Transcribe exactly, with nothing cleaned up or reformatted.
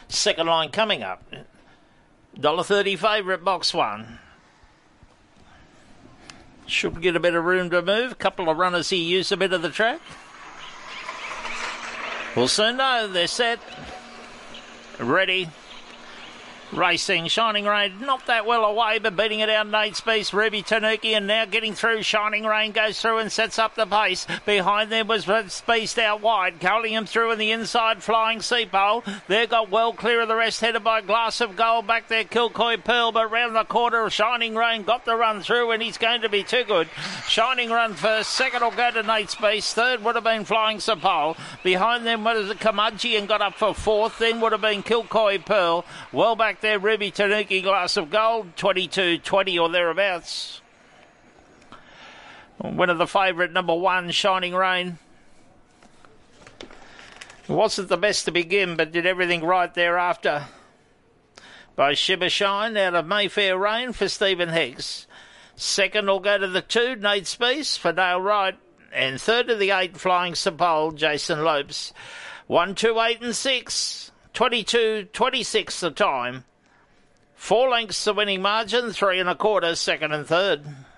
Second line coming up. one dollar thirty favourite, box one. Should get a bit of room to move. A couple of runners here use a bit of the track. We'll soon know. They're set. Ready. Racing, Shining Rain, not that well away, but beating it out in eight space. Ruby Tanuki, and now getting through. Shining Rain goes through and sets up the pace. Behind them was spaced out wide. Culling him through in the inside, Flying Seapole. They got well clear of the rest, headed by Glass of Gold. Back there, Kilcoy Pearl, but round the corner, Shining Rain got the run through, and he's going to be too good. Shining Run first, second will go to Nate Space, third would have been Flying Seapole. Behind them was the Kamaji and got up for fourth, then would have been Kilcoy Pearl. Well back there, Ruby Tanuki, Glass of Gold, twenty-two twenty or thereabouts. Winner the favourite, number one, Shining Rain. Wasn't the best to begin, but did everything right thereafter. By Shiver Shine out of Mayfair Rain for Stephen Hicks. Second will go to the two, Nate Space for Dale Wright. And third to the eight, Flying Sepul, Jason Lopes. One, two, eight and six. twenty-two twenty-six the time. Four lengths the winning margin, three and a quarter, second and third.